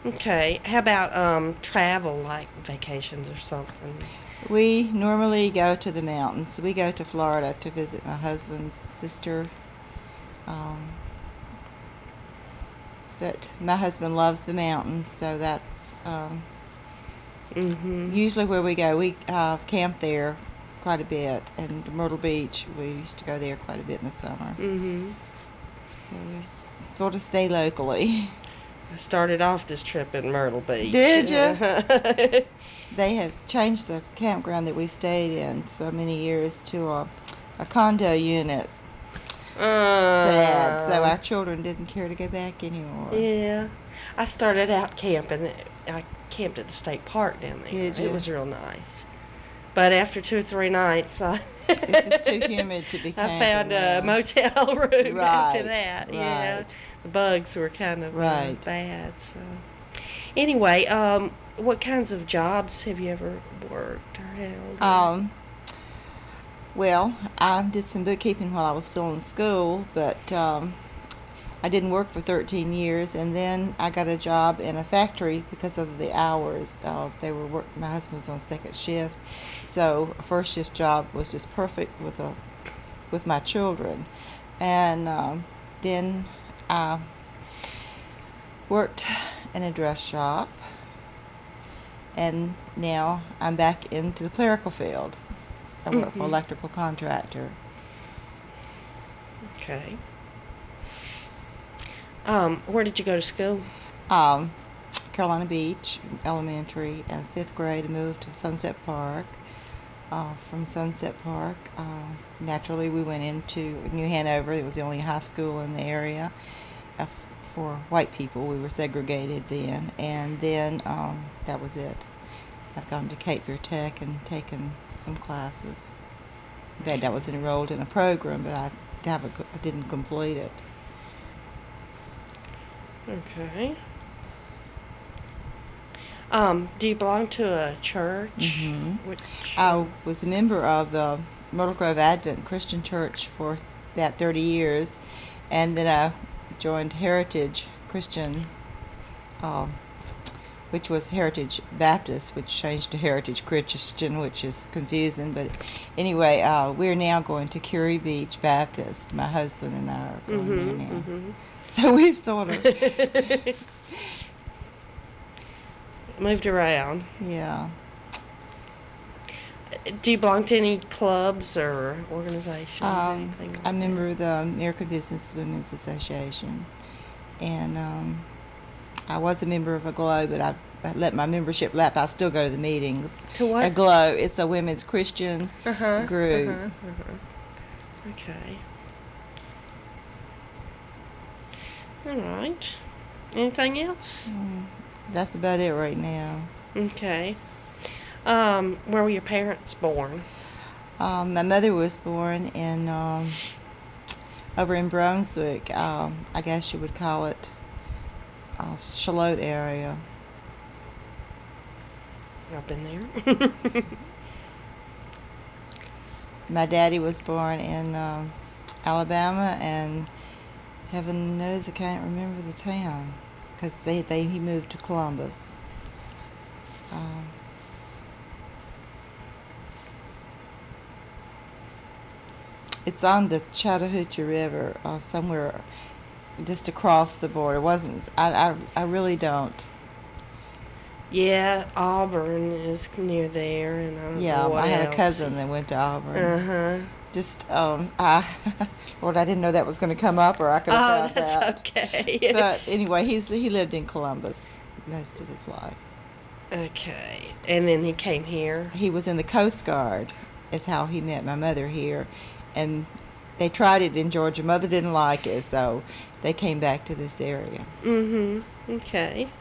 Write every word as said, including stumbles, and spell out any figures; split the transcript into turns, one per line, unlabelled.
Okay. How about um travel, like vacations or something?
We normally go to the mountains. We go to Florida to visit my husband's sister. Um, but my husband loves the mountains, so that's um,
Mm-hmm.
usually where we go. We uh, camp there quite a bit, and Myrtle Beach, we used to go there quite a bit in the summer.
Mm-hmm.
So we s- sort of stay locally.
I started off this trip in Myrtle Beach.
Did you? They have changed the campground that we stayed in so many years to a, a condo unit.
uh,
Sad. So our children didn't care to go back anymore.
Yeah. I started out camping. I camped at the state park down there.
Did you?
It was real nice. But after two or three nights, I
This is too humid to be
I
camping
found a
now.
motel room after
Right,
that. Yeah,
right.
the bugs were kind of uh,
Right.
bad. So, anyway, um, what kinds of jobs have you ever worked or held?
Um, well, I did some bookkeeping while I was still in school, but um, I didn't work for thirteen years, and then I got a job in a factory because of the hours. Uh, they were work. My husband was on second shift, so a first shift job was just perfect with a with my children, and um, then I worked in a dress shop, and now I'm back into the clerical field. I work for
Mhm.
electrical contractor.
Okay. Um, where did you go to school?
Um, Carolina Beach Elementary, and fifth grade I moved to Sunset Park. Uh, from Sunset Park, uh, naturally we went into New Hanover. It was the only high school in the area uh, for white people. We were segregated then, and then um, that was it. I've gone to Cape Fear Tech and taken some classes. In fact, I was enrolled in a program, but I haven't, I didn't complete it.
Okay. Um, do you belong to a church?
Mhm.
Which,
I was a member of the Myrtle Grove Advent Christian Church for about thirty years, and then I joined Heritage Christian, um, which was Heritage Baptist, which changed to Heritage Christian, which is confusing. But anyway, uh, we're now going to Curie Beach Baptist. My husband and I are going there
Mhm,
now.
mhm.
So we've sort of,
Moved around.
yeah.
Do you belong to any clubs or organizations?
Um,
anything like
I'm a
that?
member of the American Business Women's Association, and um, I was a member of a GLOW, but I, I let my membership lapse. I still go to the meetings.
To what?
A GLOW, it's a women's Christian
Uh-huh,
group.
uh-huh, uh-huh. Okay. All right. Anything else?
Mm, That's about it right now.
Okay. Um, where were your parents born?
Um, my mother was born in um, over in Brunswick. Um, I guess you would call it uh, Charlotte area.
I've been there.
My daddy was born in um, Alabama, and heaven knows I can't remember the town because they, they he moved to Columbus. Um, it's on the Chattahoochee River, uh, somewhere just across the border. It wasn't. I, I I really don't.
Yeah, Auburn is near there, and I don't
Yeah,
know what
I had
else.
a cousin that went to Auburn.
Uh-huh.
Just um, I, Lord, I didn't know that was going to come up, or I could
Oh,
have found
that's
that.
okay.
But anyway, he's he lived in Columbus most of his life.
Okay. And then he came here.
He was in the Coast Guard. Is how he met my mother here, and they tried it in Georgia. Mother didn't like it, so they came back to this area.
Mm-hmm. Okay.